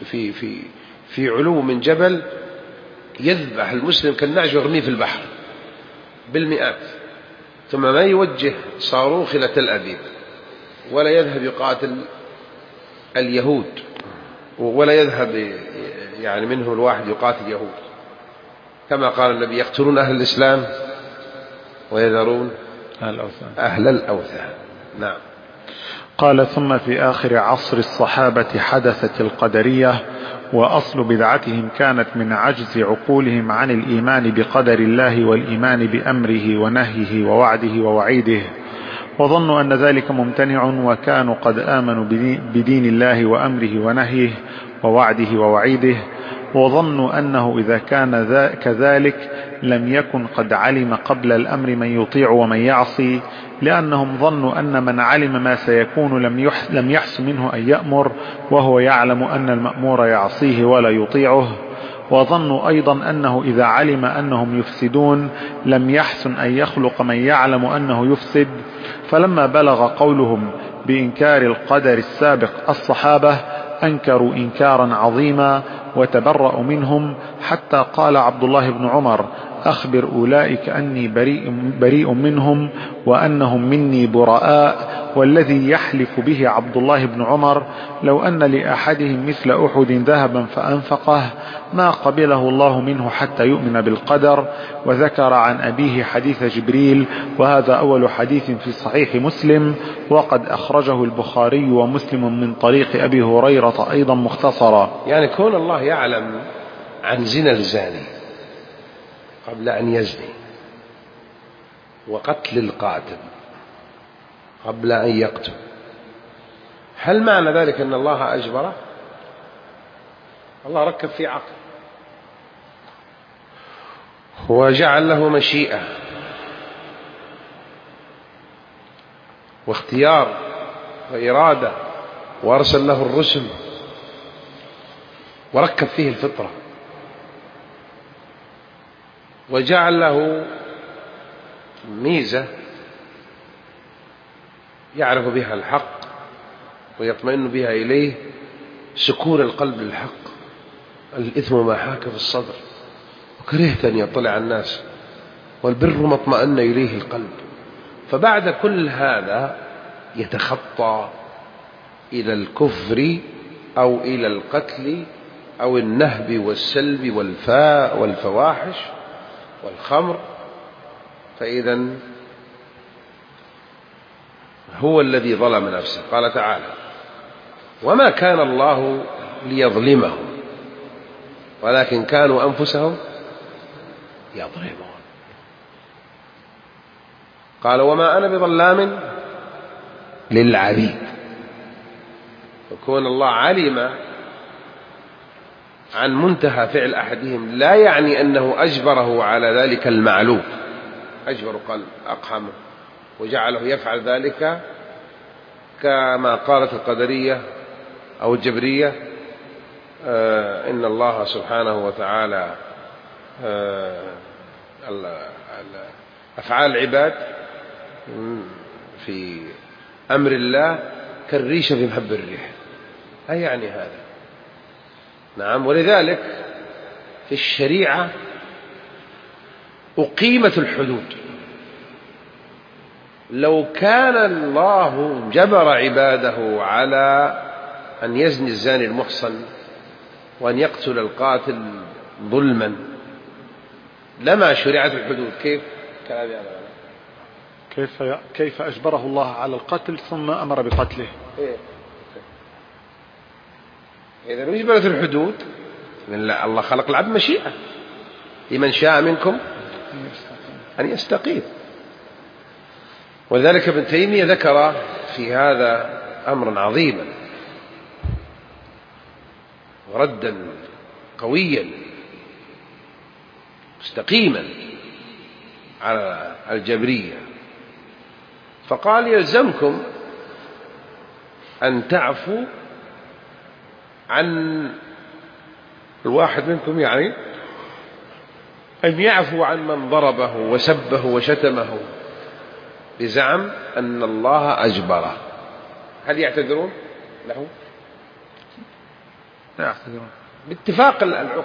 في علو من جبل، يذبح المسلم كالنعج ويرميه في البحر بالمئات، ثم ما يوجه صاروخ إلى تل أبيب، ولا يذهب يقاتل اليهود، ولا يذهب يعني منهم الواحد يقاتل يهود، كما قال النبي: يقتلون أهل الإسلام ويذرون أهل الأوثان. نعم. قال: ثم في آخر عصر الصحابة حدثت القدرية، وأصل بدعتهم كانت من عجز عقولهم عن الإيمان بقدر الله والإيمان بأمره ونهيه ووعده ووعيده، وظنوا أن ذلك ممتنع، وكانوا قد آمنوا بدين الله وأمره ونهيه ووعده ووعيده، وظنوا أنه إذا كان كذلك لم يكن قد علم قبل الأمر من يطيع ومن يعصي، لأنهم ظنوا أن من علم ما سيكون لم يحس منه أن يأمر، وهو يعلم أن المأمور يعصيه ولا يطيعه. وظنوا أيضا أنه إذا علم أنهم يفسدون لم يحسن أن يخلق من يعلم أنه يفسد. فلما بلغ قولهم بإنكار القدر السابق الصحابة أنكروا إنكارا عظيما وتبرأوا منهم، حتى قال عبد الله بن عمر: أخبر أولئك أني بريء منهم وأنهم مني براء. والذي يحلف به عبد الله بن عمر: لو أن لأحدهم مثل أحد ذهبا فأنفقه ما قبله الله منه حتى يؤمن بالقدر. وذكر عن أبيه حديث جبريل، وهذا أول حديث في صحيح مسلم، وقد أخرجه البخاري ومسلم من طريق أبي هريرة أيضا مختصرا. يعني كون الله يعلم عن زنا الزاني قبل أن يزني، وقتل القاتل قبل أن يقتل، هل معنى ذلك أن الله أجبره؟ الله ركب في عقل، وجعل له مشيئة واختيار وإرادة، وأرسل له الرسل، وركب فيه الفطرة، وجعل له ميزة يعرف بها الحق ويطمئن بها إليه، سكون القلب للحق. الإثم ما حاك في الصدر وكرهت أن يطلع الناس، والبر ما اطمأن إليه القلب. فبعد كل هذا يتخطى إلى الكفر أو إلى القتل أو النهب والسلب والفواحش والخمر. فإذا هو الذي ظلم نفسه. قال تعالى: وما كان الله ليظلمهم ولكن كانوا أنفسهم يظلمون. قال: وما أنا بظلام للعبيد. وكون الله علم عن منتهى فعل أحدهم لا يعني أنه أجبره على ذلك المعلوم، أجبر قلب أقحمه وجعله يفعل ذلك، كما قالت القدرية أو الجبرية: إن الله سبحانه وتعالى أفعال العباد في أمر الله كالريشة في محب الريح. أي يعني هذا؟ نعم. ولذلك في الشريعة أقيمت الحدود. لو كان الله جبر عباده على أن يزني الزاني المحصن وأن يقتل القاتل ظلما لما شرعت الحدود. كيف كلام يعني كيف أجبره الله على القتل ثم أمر بقتله؟ إذا أجبرت الحدود، الله خلق العبد مشيئة لمن شاء منكم أن يستقيم. ولذلك ابن تيمية ذكر في هذا أمرا عظيما، وردا قويا مستقيما على الجبرية، فقال يلزمكم أن تعفوا عن الواحد منكم، يعني أن يعفو عن من ضربه وسبه وشتمه بزعم أن الله أجبره. هل يعتذرون له؟ لا يعتذرون باتفاق العقل،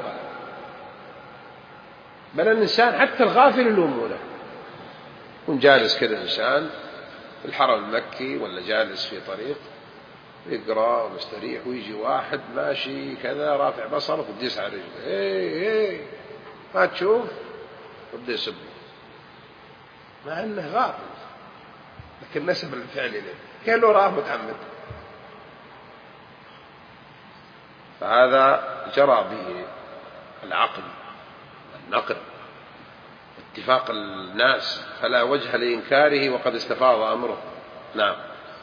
بل الإنسان حتى الغافل يلومونه. يكون جالس كذا إنسان في الحرم المكي ولا جالس في طريق يقرأ ومستريح، ويجي واحد ماشي كذا رافع بصره ويديس على رجله، إيه ما تشوف، وبدأ يسبه مع أنه غافل، لكن نسب الفعل إليه كأنه راه متعمد. فهذا جرى به العقل والنقل اتفاق الناس، فلا وجه لإنكاره وقد استفاض أمره. نعم.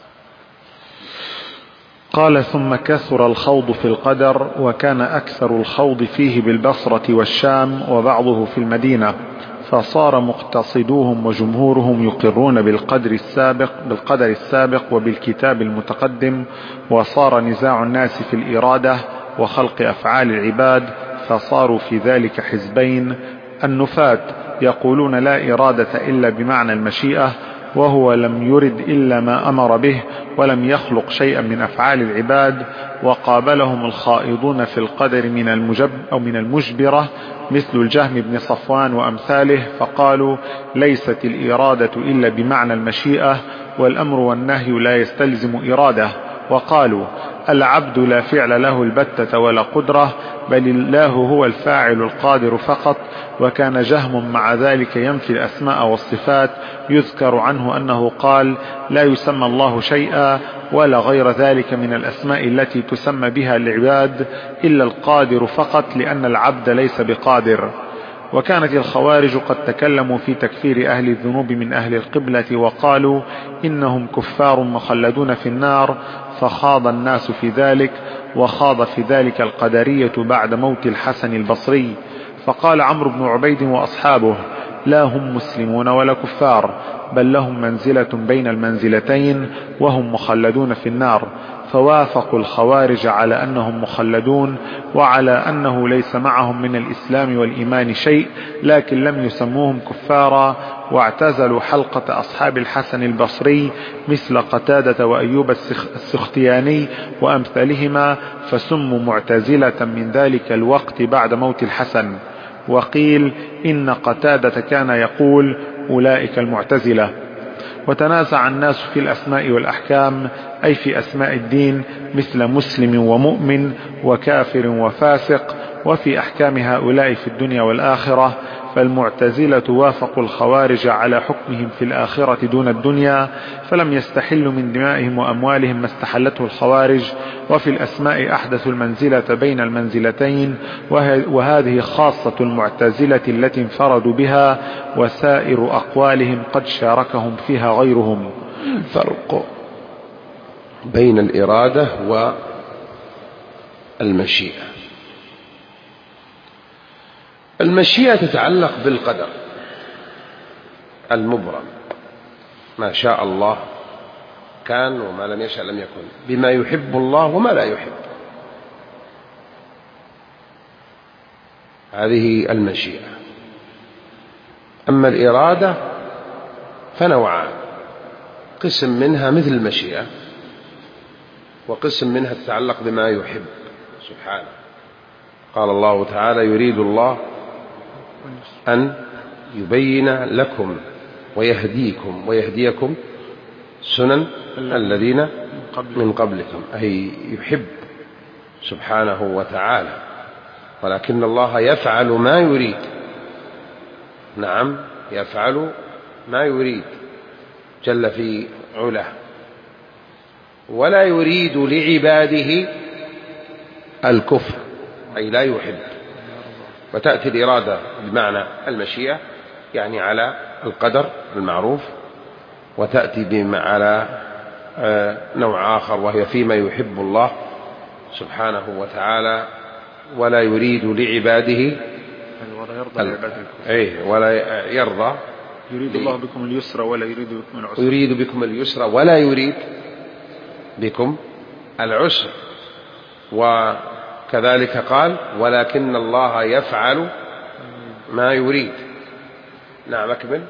قال: ثم كثر الخوض في القدر، وكان أكثر الخوض فيه بالبصرة والشام وبعضه في المدينة، فصار مقتصدوهم وجمهورهم يقرون بالقدر السابق وبالكتاب المتقدم، وصار نزاع الناس في الإرادة وخلق أفعال العباد، فصاروا في ذلك حزبين: النفاة يقولون لا إرادة إلا بمعنى المشيئة، وهو لم يرد إلا ما أمر به ولم يخلق شيئا من أفعال العباد، وقابلهم الخائضون في القدر من المجبرة مثل الجهم بن صفوان وأمثاله، فقالوا ليست الإرادة إلا بمعنى المشيئة، والأمر والنهي لا يستلزم إرادة، وقالوا العبد لا فعل له البتة ولا قدرة، بل الله هو الفاعل القادر فقط. وكان جهم مع ذلك ينفي الأسماء والصفات، يذكر عنه أنه قال لا يسمى الله شيئا ولا غير ذلك من الأسماء التي تسمى بها العباد إلا القادر فقط، لأن العبد ليس بقادر. وكانت الخوارج قد تكلموا في تكفير أهل الذنوب من أهل القبلة، وقالوا إنهم كفار مخلدون في النار، فخاض الناس في ذلك، وخاض في ذلك القدرية بعد موت الحسن البصري. فقال عمرو بن عبيد وأصحابه: لا هم مسلمون ولا كفار، بل لهم منزلة بين المنزلتين، وهم مخلدون في النار. فوافقوا الخوارج على أنهم مخلدون، وعلى أنه ليس معهم من الإسلام والإيمان شيء، لكن لم يسموهم كفارا، واعتزلوا حلقة أصحاب الحسن البصري مثل قتادة وأيوب السختياني وأمثالهما، فسموا معتزلة من ذلك الوقت بعد موت الحسن. وقيل إن قتادة كان يقول أولئك المعتزلة. وتنازع الناس في الأسماء والأحكام، أي في أسماء الدين، مثل مسلم ومؤمن وكافر وفاسق، وفي أحكام هؤلاء في الدنيا والآخرة. فالمعتزلة وافقوا الخوارج على حكمهم في الآخرة دون الدنيا، فلم يستحلوا من دمائهم وأموالهم ما استحلته الخوارج. وفي الأسماء أحدثوا المنزلة بين المنزلتين، وهذه خاصة المعتزلة التي انفردوا بها، وسائر أقوالهم قد شاركهم فيها غيرهم. الفرق بين الإرادة والمشيئة: المشيئة تتعلق بالقدر المبرم، ما شاء الله كان وما لم يشاء لم يكن، بما يحب الله وما لا يحب. هذه المشيئة. أما الإرادة فنوعان: قسم منها مثل المشيئة، وقسم منها تتعلق بما يحب سبحانه. قال الله تعالى: يريد الله أن يبين لكم ويهديكم سنن الذين من قبلكم، أي يحب سبحانه وتعالى، ولكن الله يفعل ما يريد. نعم، يفعل ما يريد جل في علاه، ولا يريد لعباده الكفر، أي لا يحب. وتأتي الإرادة بمعنى المشيئة، يعني على القدر المعروف، وتأتي على نوع آخر وهي فيما يحب الله سبحانه وتعالى ولا يريد لعباده ولا يرضى لعباده ولا يرضى. يريد الله بكم اليسر ولا يريد بكم العسر. يريد بكم اليسر ولا يريد بكم العسر. وكذلك قال ولكن الله يفعل ما يريد. نعم أكمل.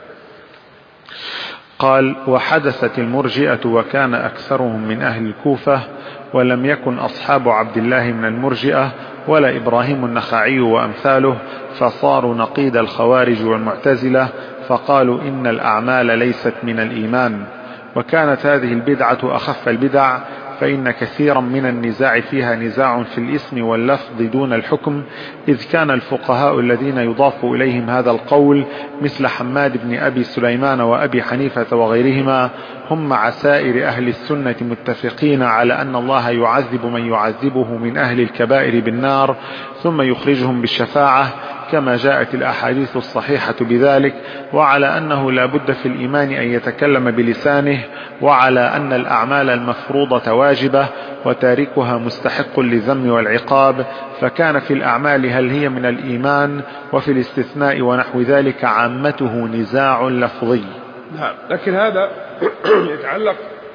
قال وحدثت المرجئة وكان أكثرهم من أهل الكوفة، ولم يكن أصحاب عبد الله من المرجئة ولا إبراهيم النخعي وأمثاله، فصاروا نقيض الخوارج والمعتزلة، فقالوا إن الأعمال ليست من الإيمان. وكانت هذه البدعة أخف البدع، فإن كثيرا من النزاع فيها نزاع في الاسم واللفظ دون الحكم، إذ كان الفقهاء الذين يضاف إليهم هذا القول مثل حماد بن أبي سليمان وأبي حنيفة وغيرهما هم مع سائر أهل السنة متفقين على أن الله يعذب من يعذبه من أهل الكبائر بالنار ثم يخرجهم بالشفاعة، كما جاءت الأحاديث الصحيحة بذلك، وعلى أنه لا بد في الإيمان أن يتكلم بلسانه، وعلى أن الأعمال المفروضة واجبة وتاركها مستحق للذم والعقاب، فكان في الأعمال هل هي من الإيمان، وفي الاستثناء ونحو ذلك عامته نزاع لفظي. نعم، لكن هذا يتعلق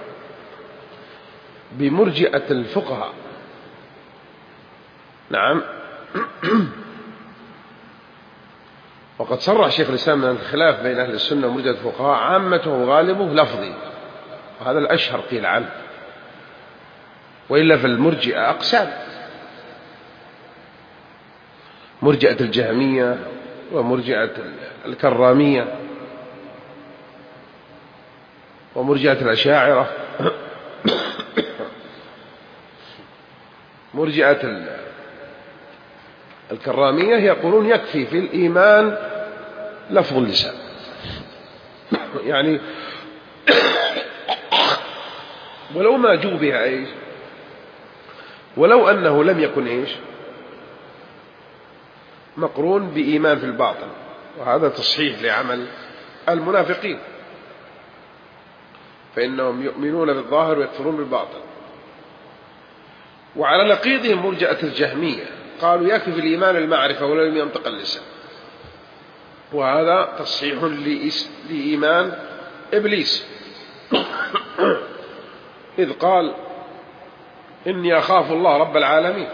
بمرجئة الفقهاء. نعم. وقد صرح شيخ الإسلام أن الخلاف بين أهل السنة ومرجئة الفقهاء عامته وغالبه لفظي، وهذا الأشهر قيل عنه، وإلا فالمرجئة أقسام: مرجئة الجهمية ومرجئة الكرامية ومرجئة الأشاعرة. مرجئة الكرامية يقولون يكفي في الإيمان لفظ اللسان، يعني ولو ما جو بها إيش، ولو أنه لم يكن إيش مقرون بإيمان في الباطن، وهذا تصحيح لعمل المنافقين، فإنهم يؤمنون بالظاهر ويكفرون بالباطن. وعلى نقيضهم مرجئة الجهمية قالوا يكفي في الإيمان المعرفة ولو لم ينطق اللسان، وهذا تصحيح لإيمان إبليس إذ قال إني أخاف الله رب العالمين.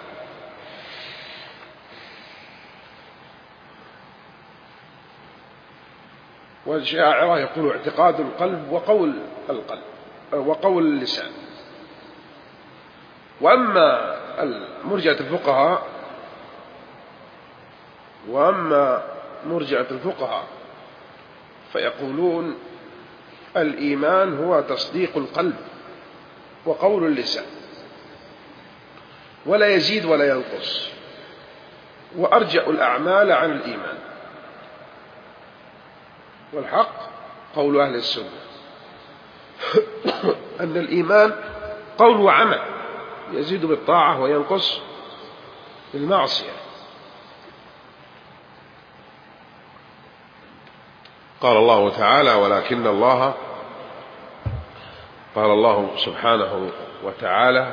والشاعرة يقول اعتقاد القلب وقول اللسان. وأما مرجئة الفقهاء فيقولون الإيمان هو تصديق القلب وقول اللسان، ولا يزيد ولا ينقص، وأرجأ الأعمال عن الإيمان. والحق قول أهل السنة أن الإيمان قول وعمل، يزيد بالطاعة وينقص بالمعصية. قال الله تعالى ولكن الله، قال الله سبحانه وتعالى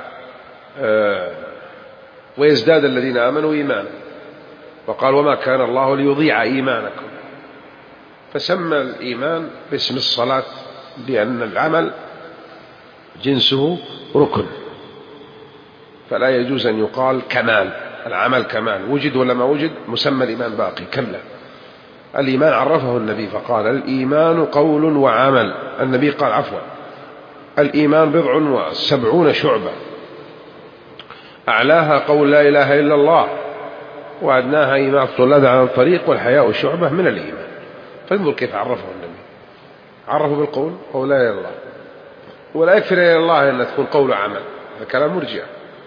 ويزداد الذين آمنوا إيمانا، وقال وما كان الله ليضيع إيمانكم، فسمى الإيمان باسم الصلاة لأن العمل جنسه ركن، فلا يجوز أن يقال كمال، العمل كمال وجد ولا ما وجد مسمى الإيمان باقي، كلا. الإيمان عرفه النبي فقال الإيمان قول وعمل. النبي قال عفوا الإيمان 70 شعبة، أعلاها قول لا إله إلا الله، وأدناها إماطة الأذى عن الطريق، والحياء شعبة من الإيمان. فانظر كيف عرفه النبي، عرفه بالقول قول لا إله إلا الله، ولا يكفي لا إله إلا الله أن تكون قول وعمل، هذا كلام مرجئة،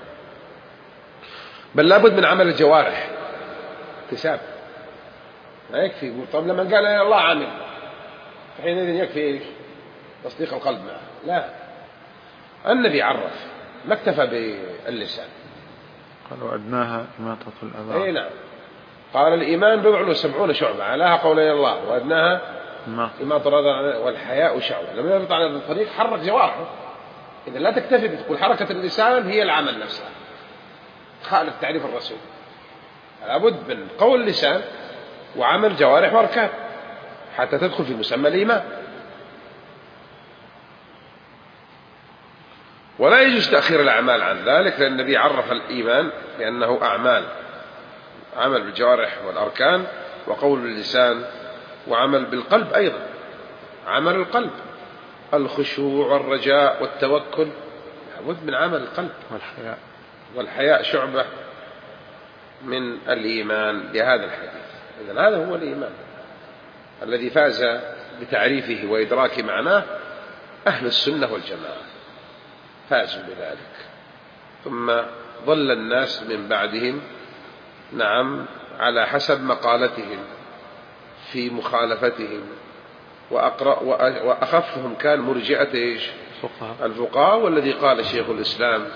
بل لابد من عمل الجوارح اكتساب، ما يكفي. طب لما قال لا إله إلا الله عمل، فحينئذ يكفي إيش؟ تصديق القلب معه؟ لا، النبي عرف، ما اكتفى باللسان. قال وأدناها إماطة الأذى. أي نعم، قال الإيمان 70 شعبة، أعلاها قول لا إله إلا الله، وأدناها إماطة الأذى، والحياء شعبة. لما يقطع عن الطريق حرك جوارحه. إذا لا تكتفي بتقول حركة اللسان هي العمل نفسها، خالف تعريف الرسول. لابد من قول لسان وعمل جوارح وأركان حتى تدخل في مسمى الإيمان. ولا يجوز تأخير الأعمال عن ذلك، لأن النبي عرف الإيمان بأنه أعمال، عمل بالجوارح والأركان وقول اللسان وعمل بالقلب أيضا، عمل القلب، الخشوع والرجاء والتوكل لابد من عمل القلب. والحياء شعبة من الإيمان بهذا الحديث. إذن هذا هو الإيمان الذي فاز بتعريفه وإدراك معناه أهل السنة والجماعة، فازوا بذلك. ثم ضل الناس من بعدهم على حسب مقالتهم في مخالفتهم، وأخفهم كان مرجئة الفقهاء. والذي قال شيخ الإسلام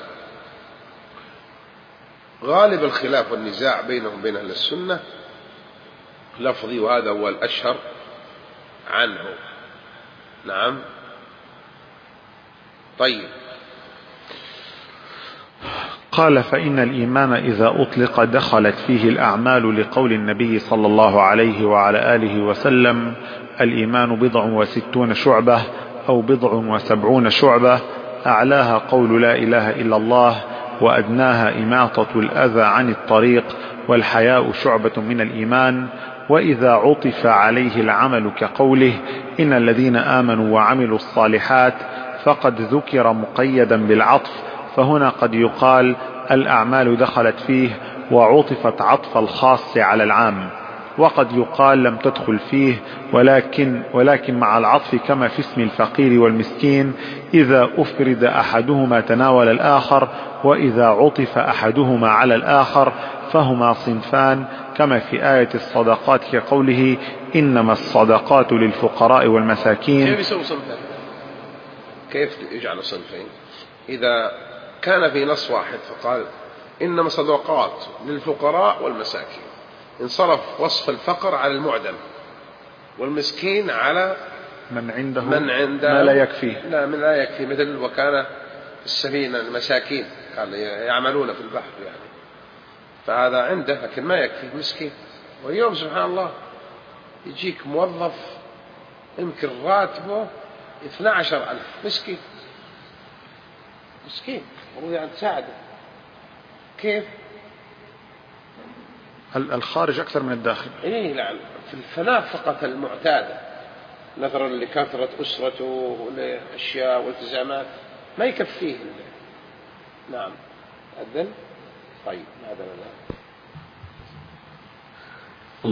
غالب الخلاف والنزاع بينهم بين أهل السنة لفظي، وهذا هو الأشهر عنه. نعم. طيب. قال: فإن الإيمان إذا أطلق دخلت فيه الأعمال، لقول النبي صلى الله عليه وعلى آله وسلم: الإيمان 69 شعبة أو 70 شعبة، أعلاها قول لا إله إلا الله، وأدناها إماطة الأذى عن الطريق، والحياء شعبة من الإيمان. وإذا عطف عليه العمل كقوله: إن الذين آمنوا وعملوا الصالحات، فقد ذكر مقيدا بالعطف، فهنا قد يقال الأعمال دخلت فيه وعطفت عطف الخاص على العام، وقد يقال لم تدخل فيه، ولكن مع العطف كما في اسم الفقير والمسكين، إذا أفرد أحدهما تناول الآخر، وإذا عطف أحدهما على الآخر فهما صنفان، كما في آية الصدقات كقوله: إنما الصدقات للفقراء والمساكين. كيف يسوي صنفين؟ كيف يجعل صنفين؟ إذا كان في نص واحد فقال إنما الصدقات للفقراء والمساكين، انصرف وصف الفقر على المعدم، والمسكين على من عنده ما لا يكفيه. لا، من لا يكفي، مثل وكان السفينة المساكين قال يعملون في البحر يعني، فهذا عنده لكن ما يكفي مسكين. واليوم سبحان الله يجيك موظف يمكن راتبه 12,000، مسكين يعني تساعده. كيف؟ الخارج أكثر من الداخل. إيه، لا، في الفنافقة المعتادة نظرا لكثرة أسرته ولأشياء والتزامات ما يكفيه. نعم. أذن. طيب، هذا